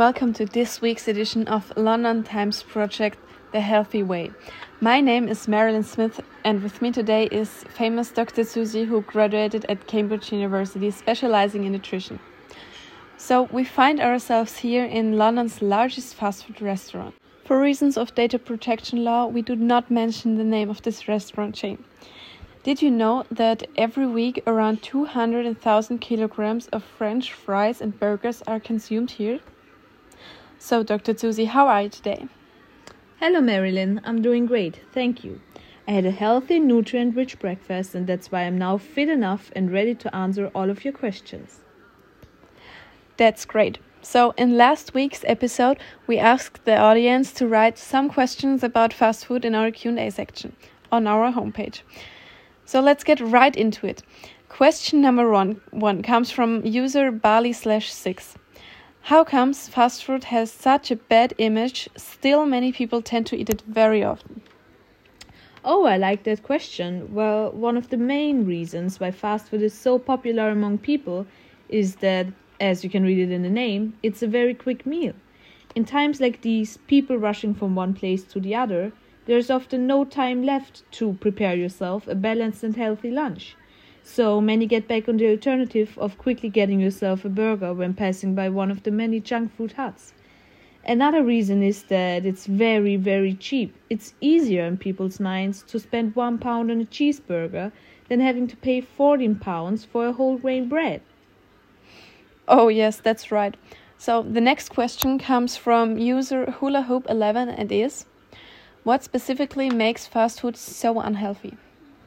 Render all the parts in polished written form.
welcome to this week's edition of London Times project, The Healthy Way. My name is Marilyn Smith, and with me today is famous Dr. Susie, who graduated at Cambridge University, specializing in nutrition. So we find ourselves here in London's largest fast food restaurant. For reasons of data protection law, we do not mention the name of this restaurant chain. Did you know that every week around 200,000 kilograms of French fries and burgers are consumed here? So, Dr. Susie, how are you today? Hello, Marilyn. I'm doing great, thank you. I had a healthy, nutrient-rich breakfast, and that's why I'm now fit enough and ready to answer all of your questions. That's great. So, in last week's episode, we asked the audience to write some questions about fast food in our Q&A section on our homepage. So let's get right into it. Question number one comes from user Bali/6. How comes fast food has such a bad image, still many people tend to eat it very often? Oh, I like that question. Well, one of the main reasons why fast food is so popular among people is that, as you can read it in the name, it's a very quick meal. In times like these, people rushing from one place to the other, there's often no time left to prepare yourself a balanced and healthy lunch. So many get back on the alternative of quickly getting yourself a burger when passing by one of the many junk food huts. Another reason is that it's very, very cheap. It's easier in people's minds to spend £1 on a cheeseburger than having to pay £14 for a whole grain bread. Oh yes, that's right. So the next question comes from user hulahoop11 and is: what specifically makes fast food so unhealthy?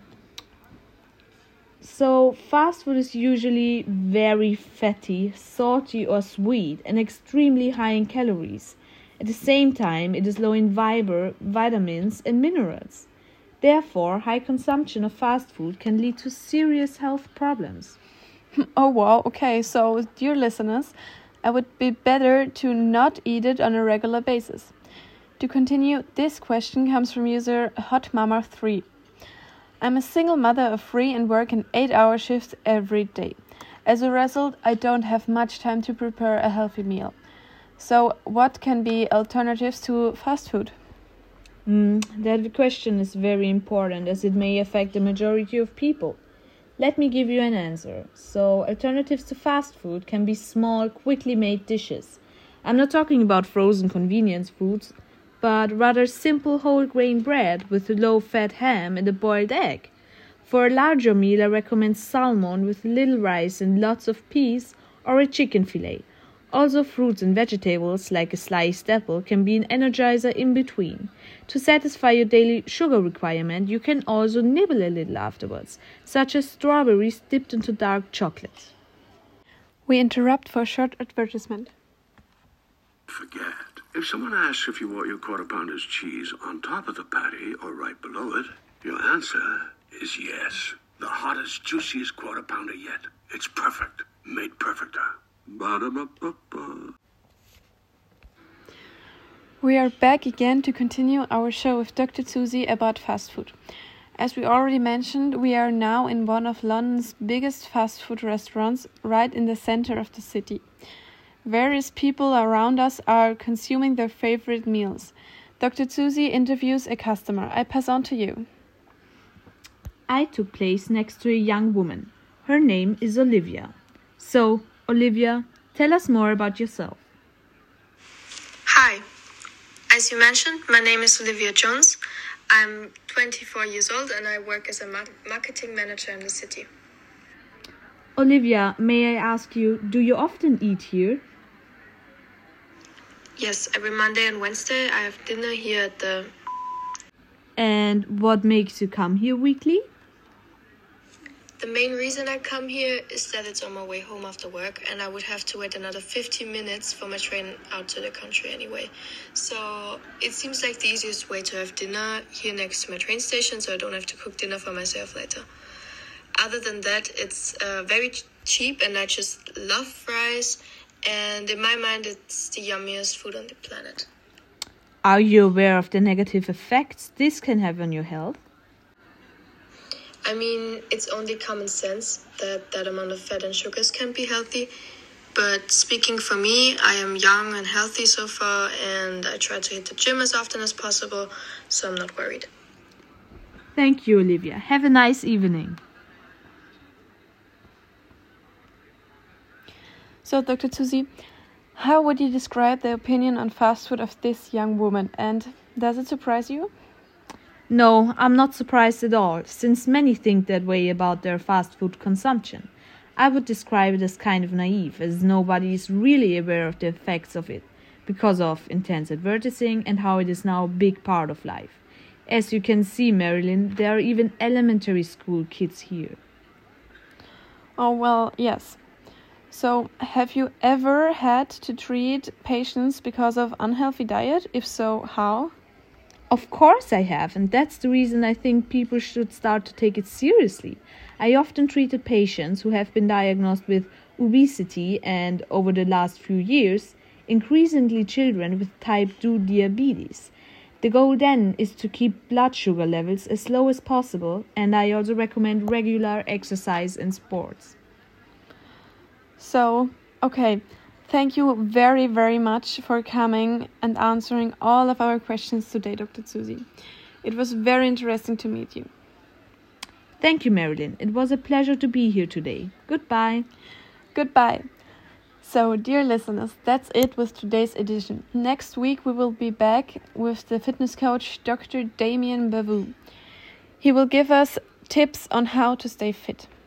So, fast food is usually very fatty, salty or sweet, and extremely high in calories. At the same time, it is low in fiber, vitamins, and minerals. Therefore, high consumption of fast food can lead to serious health problems. Oh wow, okay, so dear listeners, it would be better to not eat it on a regular basis. To continue, this question comes from user HotMama3. I'm a single mother of 3 and work in 8-hour shifts every day. As a result, I don't have much time to prepare a healthy meal. So, what can be alternatives to fast food? That question is very important as it may affect the majority of people. Let me give you an answer. So, alternatives to fast food can be small, quickly made dishes. I'm not talking about frozen convenience foods, but rather simple whole grain bread with a low-fat ham and a boiled egg. For a larger meal, I recommend salmon with little rice and lots of peas, or a chicken fillet. Also, fruits and vegetables like a sliced apple can be an energizer in between. To satisfy your daily sugar requirement, you can also nibble a little afterwards, such as strawberries dipped into dark chocolate. We interrupt for a short advertisement. Forget. If someone asks if you want your quarter pounder's cheese on top of the patty or right below it, your answer is yes. The hottest, juiciest quarter pounder yet. It's perfect. Made perfecter. Ba-da-ba-ba-ba. We are back again to continue our show with Dr. Susie about fast food. As we already mentioned, we are now in one of London's biggest fast food restaurants, right in the center of the city. Various people around us are consuming their favorite meals. Dr. Susie interviews a customer. I pass on to you. I took place next to a young woman. Her name is Olivia. So, Olivia, tell us more about yourself. Hi. As you mentioned, my name is Olivia Jones. I'm 24 years old and I work as a marketing manager in the city. Olivia, may I ask you, do you often eat here? Yes, every Monday and Wednesday I have dinner here at the... And what makes you come here weekly? The main reason I come here is that it's on my way home after work and I would have to wait another 15 minutes for my train out to the country anyway. So it seems like the easiest way to have dinner here next to my train station so I don't have to cook dinner for myself later. Other than that, it's very cheap and I just love fries. And in my mind, it's the yummiest food on the planet. Are you aware of the negative effects this can have on your health? I mean, it's only common sense that amount of fat and sugars can be healthy. But speaking for me, I am young and healthy so far, and I try to hit the gym as often as possible, so I'm not worried. Thank you, Olivia. Have a nice evening. So, Dr. Susie, how would you describe the opinion on fast food of this young woman, and does it surprise you? No, I'm not surprised at all, since many think that way about their fast food consumption. I would describe it as kind of naive, as nobody is really aware of the effects of it, because of intense advertising and how it is now a big part of life. As you can see, Marilyn, there are even elementary school kids here. Oh, well, yes. So, have you ever had to treat patients because of unhealthy diet? If so, how? Of course I have, and that's the reason I think people should start to take it seriously. I often treated patients who have been diagnosed with obesity and, over the last few years, increasingly children with type 2 diabetes. The goal then is to keep blood sugar levels as low as possible, and I also recommend regular exercise and sports. So, okay, thank you very, very much for coming and answering all of our questions today, Dr. Susie. It was very interesting to meet you. Thank you, Marilyn. It was a pleasure to be here today. Goodbye. Goodbye. So, dear listeners, that's it with today's edition. Next week we will be back with the fitness coach Dr. Damien Bavou. He will give us tips on how to stay fit.